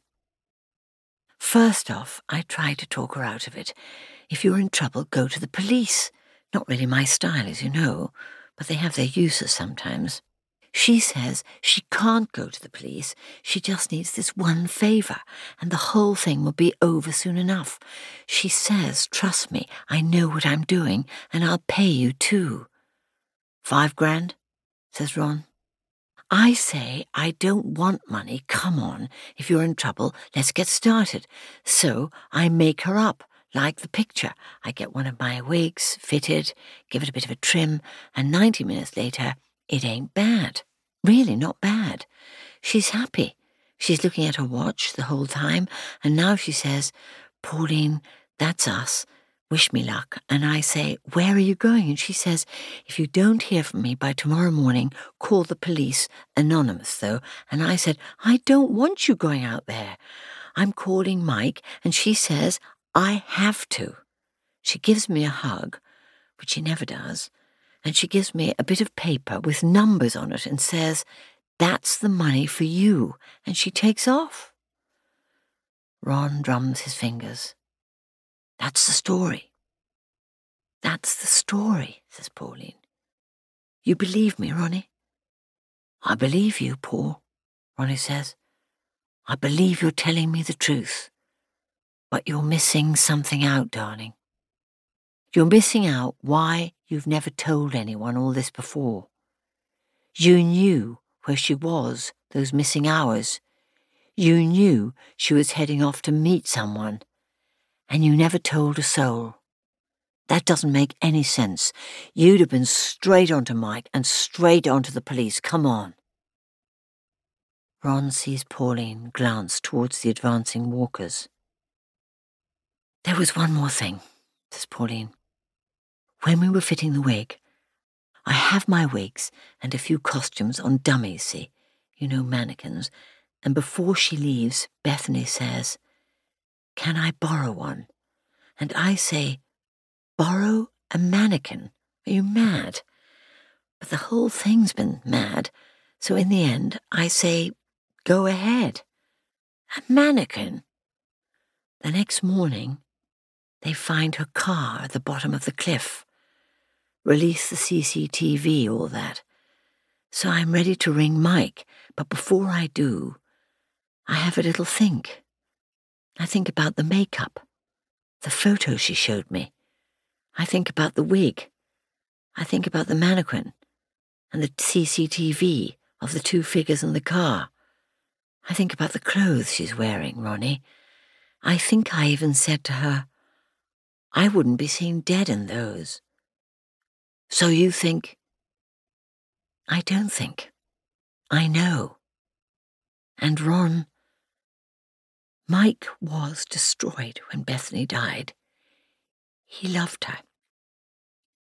"First off, I tried to talk her out of it. If you're in trouble, go to the police. Not really my style, as you know, but they have their uses sometimes. She says she can't go to the police. She just needs this one favour, and the whole thing will be over soon enough. She says, trust me, I know what I'm doing, and I'll pay you too." "Five grand?" says Ron. I say, "I don't want money, come on. If you're in trouble, let's get started." So I make her up, like the picture. I get one of my wigs fitted, give it a bit of a trim, and ninety minutes later, it ain't bad. Really not bad. She's happy. She's looking at her watch the whole time, and now she says, "Pauline, that's us. Wish me luck." And I say, "Where are you going?" And she says, "If you don't hear from me by tomorrow morning, call the police, anonymous though." And I said, "I don't want you going out there. I'm calling Mike." And she says, "I have to." She gives me a hug, which she never does, and she gives me a bit of paper with numbers on it and says, "That's the money for you." And she takes off. Ron drums his fingers. "That's the story." "That's the story," says Pauline. "You believe me, Ronnie?" "I believe you, Paul," Ronnie says. "I believe you're telling me the truth. But you're missing something out, darling. You're missing out why you've never told anyone all this before. You knew where she was those missing hours. You knew she was heading off to meet someone, and you never told a soul. That doesn't make any sense. You'd have been straight onto Mike and straight onto the police. Come on." Ron sees Pauline glance towards the advancing walkers. "There was one more thing," says Pauline. "When we were fitting the wig, I have my wigs and a few costumes on dummies, see? You know, mannequins. And before she leaves, Bethany says, 'Can I borrow one?' And I say, 'Borrow a mannequin? Are you mad?' But the whole thing's been mad. So in the end, I say, 'Go ahead.' A mannequin." The next morning, they find her car at the bottom of the cliff. Release the C C T V, all that. So I'm ready to ring Mike, but before I do, I have a little think. I think about the makeup, the photo she showed me. I think about the wig. I think about the mannequin and the C C T V of the two figures in the car. I think about the clothes she's wearing, Ronnie. I think I even said to her, I wouldn't be seen dead in those. So you think? I don't think. I know. And Ron, Mike was destroyed when Bethany died. He loved her.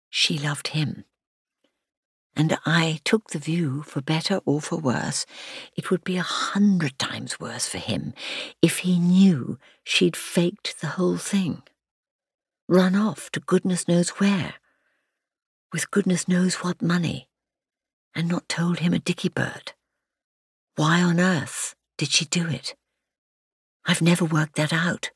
she loved him. And I took the view, for better or for worse, it would be a hundred times worse for him if he knew she'd faked the whole thing. Run off to goodness knows where, with goodness knows what money, and not told him a dicky bird. Why on earth did she do it? I've never worked that out.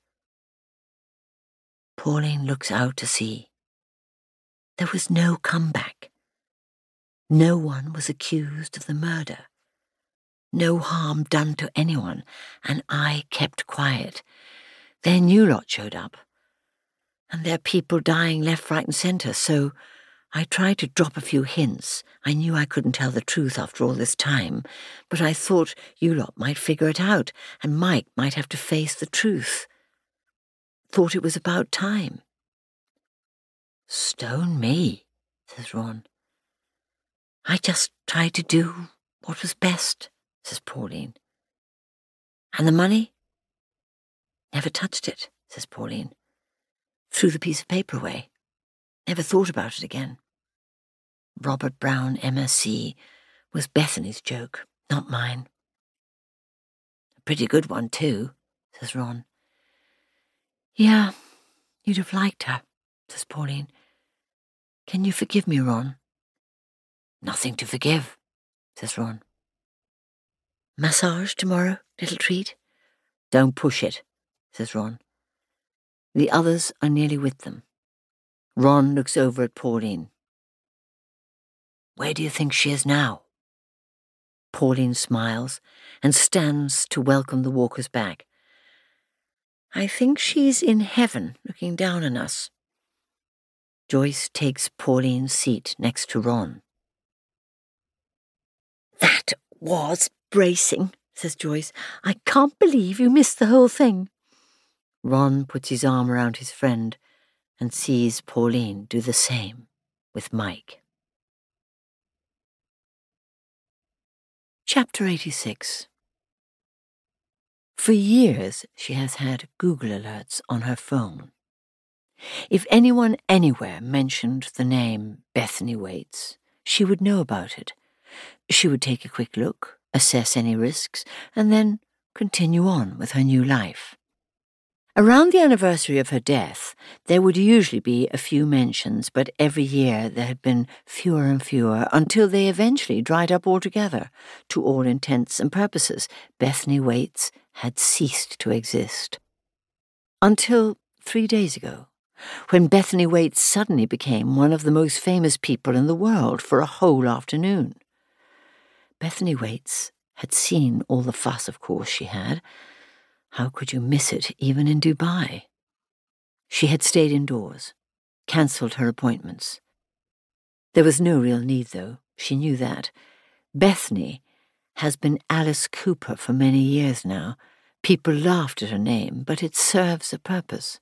Pauline looks out to sea. There was no comeback. No one was accused of the murder. No harm done to anyone, and I kept quiet. Then you lot showed up. And there are people dying left, right and centre, so I tried to drop a few hints. I knew I couldn't tell the truth after all this time, but I thought you lot might figure it out, and Mike might have to face the truth. Thought it was about time. Stone me, says Ron. I just tried to do what was best, says Pauline. And the money? Never touched it, says Pauline. Threw the piece of paper away. Never thought about it again. Robert Brown, M S C, was Bethany's joke, not mine. A pretty good one, too, says Ron. Yeah, you'd have liked her, says Pauline. Can you forgive me, Ron? Nothing to forgive, says Ron. Massage tomorrow, little treat? Don't push it, says Ron. The others are nearly with them. Ron looks over at Pauline. Where do you think she is now? Pauline smiles and stands to welcome the walkers back. I think she's in heaven looking down on us. Joyce takes Pauline's seat next to Ron. That was bracing, says Joyce. I can't believe you missed the whole thing. Ron puts his arm around his friend and sees Pauline do the same with Mike. Chapter eighty-six. For years she has had Google alerts on her phone. If anyone anywhere mentioned the name Bethany Waits, she would know about it. She would take a quick look, assess any risks, and then continue on with her new life. Around the anniversary of her death, there would usually be a few mentions, but every year there had been fewer and fewer until they eventually dried up altogether. To all intents and purposes, Bethany Waits had ceased to exist. Until three days ago, when Bethany Waits suddenly became one of the most famous people in the world for a whole afternoon. Bethany Waits had seen all the fuss, of course she had. How could you miss it, even in Dubai? She had stayed indoors, cancelled her appointments. There was no real need, though. She knew that. Bethany has been Alice Cooper for many years now. People laughed at her name, but it serves a purpose.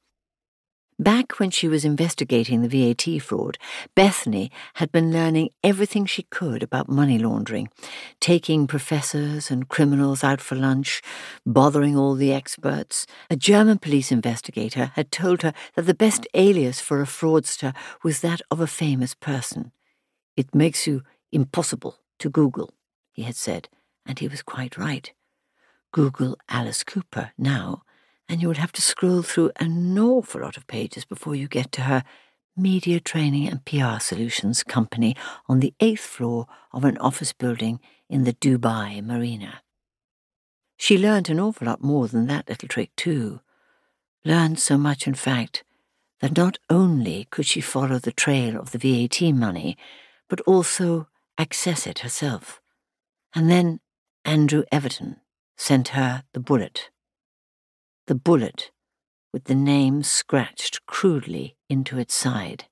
Back when she was investigating the V A T fraud, Bethany had been learning everything she could about money laundering, taking professors and criminals out for lunch, bothering all the experts. A German police investigator had told her that the best alias for a fraudster was that of a famous person. It makes you impossible to Google, he had said, and he was quite right. Google Alice Cooper now, and you would have to scroll through an awful lot of pages before you get to her media training and P R solutions company on the eighth floor of an office building in the Dubai Marina. She learned an awful lot more than that little trick, too. Learned so much, in fact, that not only could she follow the trail of the V A T money, but also access it herself. And then Andrew Everton sent her the bullet. The bullet with the name scratched crudely into its side.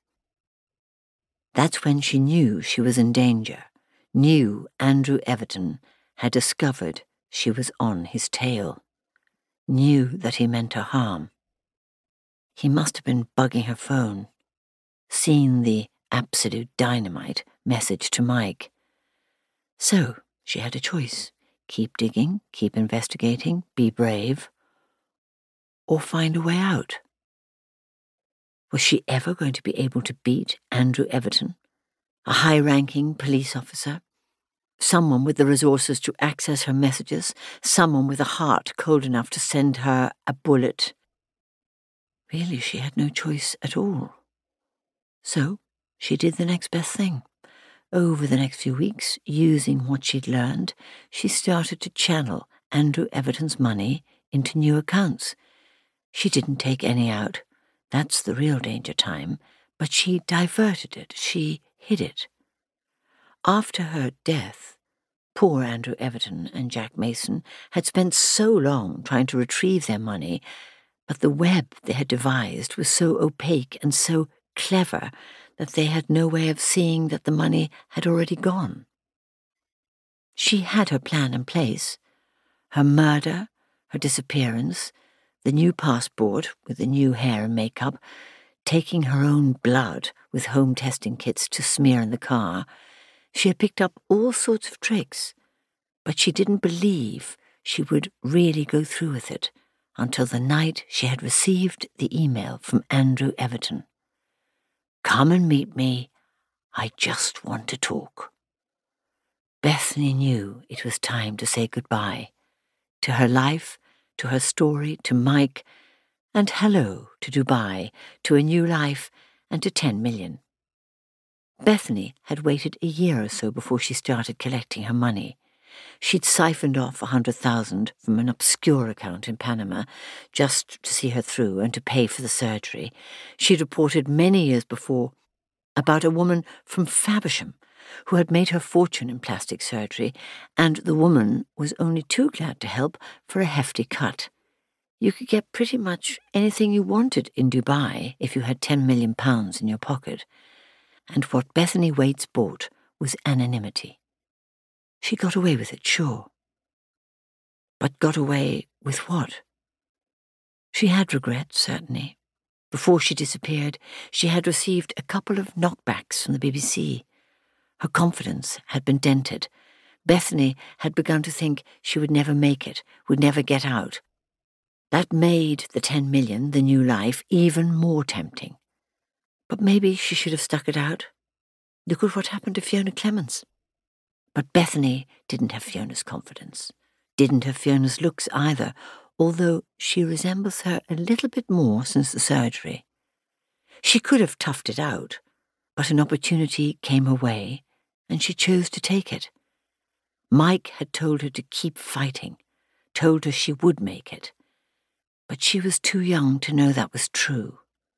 That's when she knew she was in danger, knew Andrew Everton had discovered she was on his tail, knew that he meant her harm. He must have been bugging her phone, seen the absolute dynamite message to Mike. So she had a choice. Keep digging, keep investigating, be brave, or find a way out. Was she ever going to be able to beat Andrew Everton, a high-ranking police officer? Someone with the resources to access her messages, someone with a heart cold enough to send her a bullet. Really, she had no choice at all. So, she did the next best thing. Over the next few weeks, using what she'd learned, she started to channel Andrew Everton's money into new accounts. She didn't take any out. That's the real danger time. But she diverted it. She hid it. After her death, poor Andrew Everton and Jack Mason had spent so long trying to retrieve their money, but the web they had devised was so opaque and so clever that they had no way of seeing that the money had already gone. She had her plan in place. Her murder, her disappearance, the new passport with the new hair and makeup, taking her own blood with home testing kits to smear in the car. She had picked up all sorts of tricks, but she didn't believe she would really go through with it until the night she had received the email from Andrew Everton. "Come and meet me. I just want to talk." Bethany knew it was time to say goodbye to her life, to her story, to Mike, and hello to Dubai, to a new life, and to ten million. Bethany had waited a year or so before she started collecting her money. She'd siphoned off a hundred thousand from an obscure account in Panama just to see her through and to pay for the surgery. She'd reported many years before about a woman from Faversham who had made her fortune in plastic surgery, and the woman was only too glad to help for a hefty cut. You could get pretty much anything you wanted in Dubai if you had ten million pounds in your pocket. And what Bethany Waits bought was anonymity. She got away with it, sure. But got away with what? She had regrets, certainly. Before she disappeared, she had received a couple of knockbacks from the B B C. Her confidence had been dented. Bethany had begun to think she would never make it, would never get out. That made the ten million, the new life, even more tempting. But maybe she should have stuck it out. Look at what happened to Fiona Clements. But Bethany didn't have Fiona's confidence, didn't have Fiona's looks either, although she resembles her a little bit more since the surgery. She could have toughed it out, but an opportunity came her way, and she chose to take it. Mike had told her to keep fighting, told her she would make it, but she was too young to know that was true.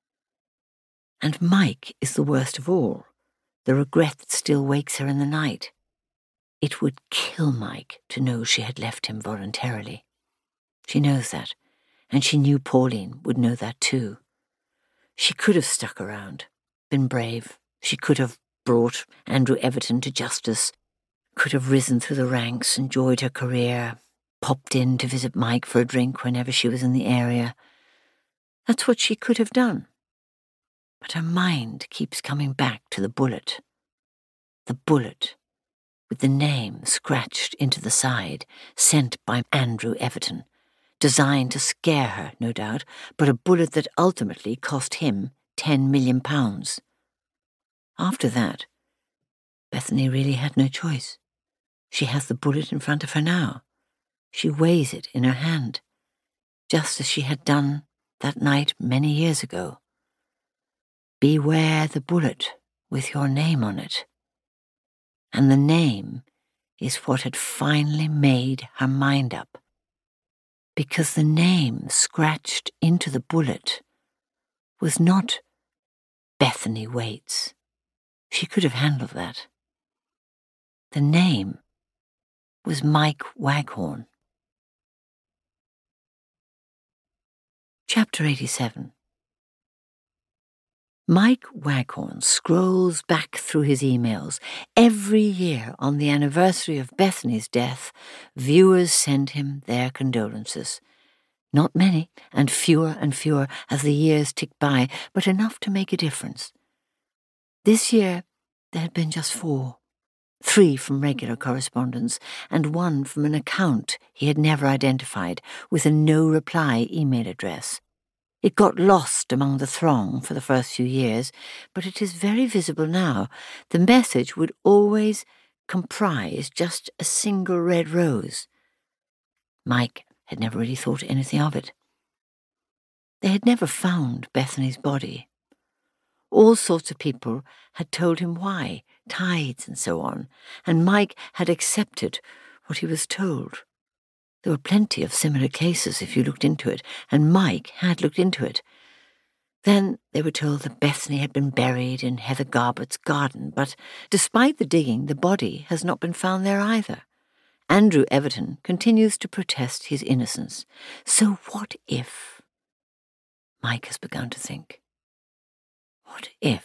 And Mike is the worst of all, the regret that still wakes her in the night. It would kill Mike to know she had left him voluntarily. She knows that, and she knew Pauline would know that too. She could have stuck around, been brave. She could have brought Andrew Everton to justice, could have risen through the ranks, enjoyed her career, popped in to visit Mike for a drink whenever she was in the area. That's what she could have done. But her mind keeps coming back to the bullet. The bullet with the name scratched into the side, sent by Andrew Everton, designed to scare her, no doubt, but a bullet that ultimately cost him ten million pounds. After that, Bethany really had no choice. She has the bullet in front of her now. She weighs it in her hand, just as she had done that night many years ago. Beware the bullet with your name on it. And the name is what had finally made her mind up. Because the name scratched into the bullet was not Bethany Waits. She could have handled that. The name was Mike Waghorn. Chapter eighty-seven. Mike Waghorn scrolls back through his emails. Every year on the anniversary of Bethany's death, viewers send him their condolences. Not many, and fewer and fewer as the years tick by, but enough to make a difference. This year, there had been just four. Three from regular correspondence, and one from an account he had never identified, with a no-reply email address. It got lost among the throng for the first few years, but it is very visible now. The message would always comprise just a single red rose. Mike had never really thought anything of it. They had never found Bethany's body. All sorts of people had told him why, tides and so on, and Mike had accepted what he was told. There were plenty of similar cases if you looked into it, and Mike had looked into it. Then they were told that Bethany had been buried in Heather Garbutt's garden, but despite the digging, the body has not been found there either. Andrew Everton continues to protest his innocence. So what if? Mike has begun to think. What if?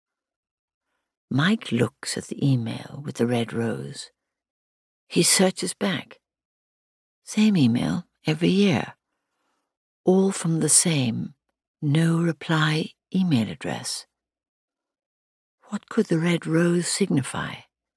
Mike looks at the email with the red rose. He searches back. Same email every year. All from the same no reply email address. What could the red rose signify?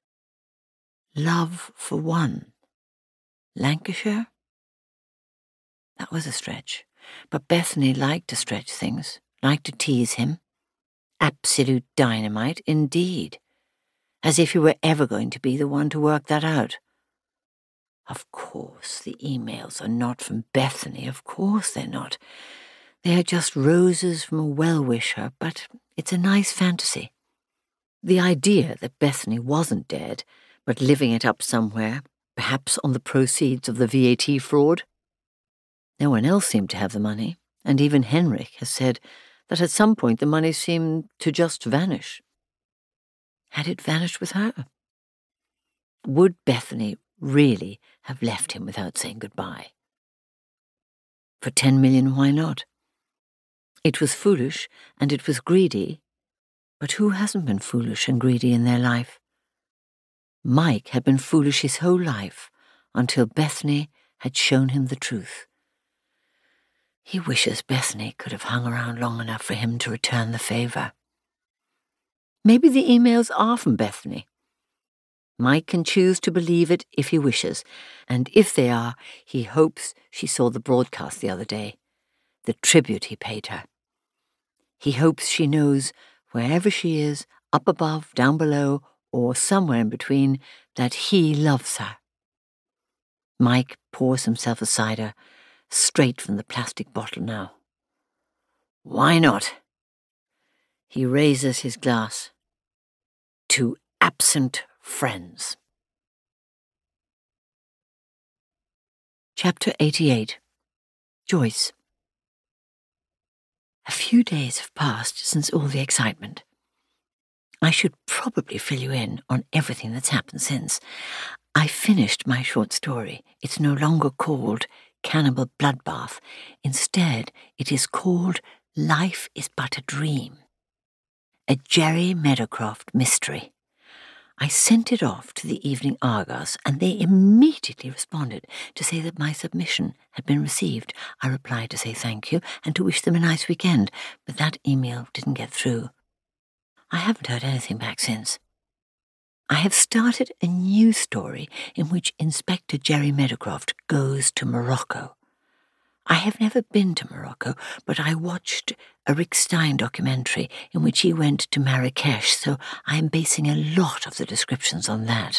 Love for one. Lancashire? That was a stretch. But Bethany liked to stretch things, liked to tease him. Absolute dynamite, indeed. As if he were ever going to be the one to work that out. Of course, the emails are not from Bethany. Of course they're not. They are just roses from a well-wisher, but it's a nice fantasy. The idea that Bethany wasn't dead, but living it up somewhere, perhaps on the proceeds of the V A T fraud. No one else seemed to have the money, and even Henrik has said that at some point the money seemed to just vanish. Had it vanished with her? Would Bethany really have left him without saying goodbye? For ten million, why not? It was foolish and it was greedy, but who hasn't been foolish and greedy in their life? Mike had been foolish his whole life until Bethany had shown him the truth. He wishes Bethany could have hung around long enough for him to return the favor. Maybe the emails are from Bethany. Mike can choose to believe it if he wishes, and if they are, he hopes she saw the broadcast the other day, the tribute he paid her. He hopes she knows, wherever she is, up above, down below, or somewhere in between, that he loves her. Mike pours himself a cider, straight from the plastic bottle now. Why not? He raises his glass. To absent friends. Chapter eighty-eight. Joyce. A few days have passed since all the excitement. I should probably fill you in on everything that's happened since. I finished my short story. It's no longer called Cannibal Bloodbath. Instead, it is called Life is But a Dream. A Jerry Meadowcroft mystery. I sent it off to the Evening Argus, and they immediately responded to say that my submission had been received. I replied to say thank you and to wish them a nice weekend, but that email didn't get through. I haven't heard anything back since. I have started a new story in which Inspector Jerry Meadowcroft goes to Morocco. I have never been to Morocco, but I watched a Rick Stein documentary in which he went to Marrakesh, so I am basing a lot of the descriptions on that.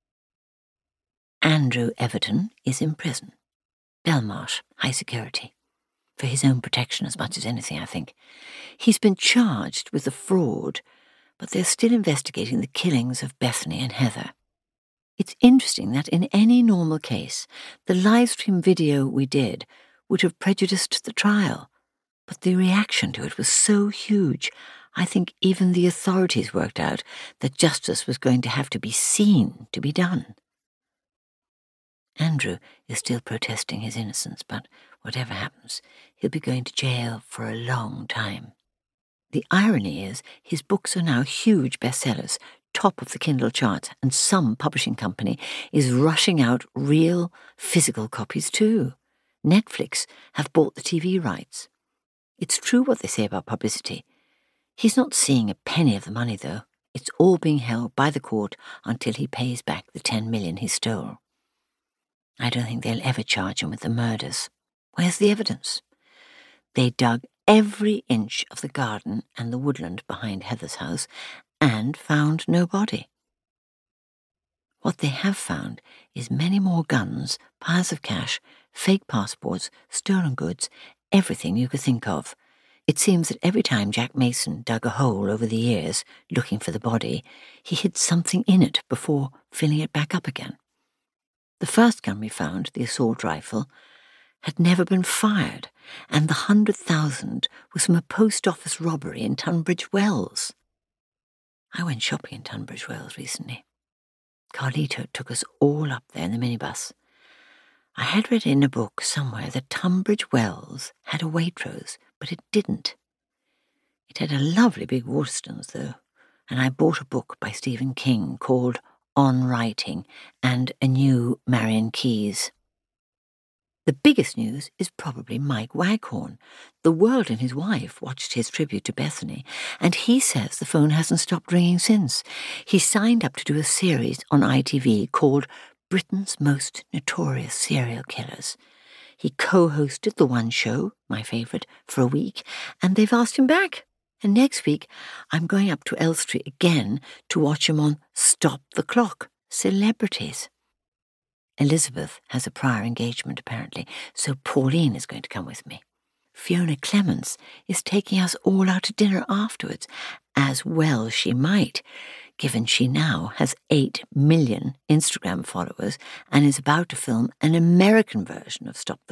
Andrew Everton is in prison. Belmarsh, high security. For his own protection as much as anything, I think. He's been charged with the fraud, but they're still investigating the killings of Bethany and Heather. It's interesting that in any normal case, the live stream video we did would have prejudiced the trial, but the reaction to it was so huge, I think even the authorities worked out that justice was going to have to be seen to be done. Andrew is still protesting his innocence, but whatever happens, he'll be going to jail for a long time. The irony is, his books are now huge bestsellers, top of the Kindle charts, and some publishing company is rushing out real, physical copies too. Netflix have bought the T V rights. It's true what they say about publicity. He's not seeing a penny of the money, though. It's all being held by the court until he pays back the ten million he stole. I don't think they'll ever charge him with the murders. Where's the evidence? They dug every inch of the garden and the woodland behind Heather's house and found no body. What they have found is many more guns, piles of cash, fake passports, stolen goods, everything you could think of. It seems that every time Jack Mason dug a hole over the years looking for the body, he hid something in it before filling it back up again. The first gun we found, the assault rifle, had never been fired, and the hundred thousand was from a post office robbery in Tunbridge Wells. I went shopping in Tunbridge Wells recently. Carlito took us all up there in the minibus. I had read in a book somewhere that Tunbridge Wells had a Waitrose, but it didn't. It had a lovely big Waterstones, though, and I bought a book by Stephen King called On Writing and A New Marion Keyes. The biggest news is probably Mike Waghorn. The World and his wife watched his tribute to Bethany, and he says the phone hasn't stopped ringing since. He signed up to do a series on I T V called Britain's Most Notorious Serial Killers. He co-hosted The One Show, my favourite, for a week, and they've asked him back. And next week, I'm going up to Elstree again to watch him on Stop the Clock, Celebrities. Elizabeth has a prior engagement, apparently, so Pauline is going to come with me. Fiona Clements is taking us all out to dinner afterwards, as well she might, given she now has eight million Instagram followers and is about to film an American version of Stop the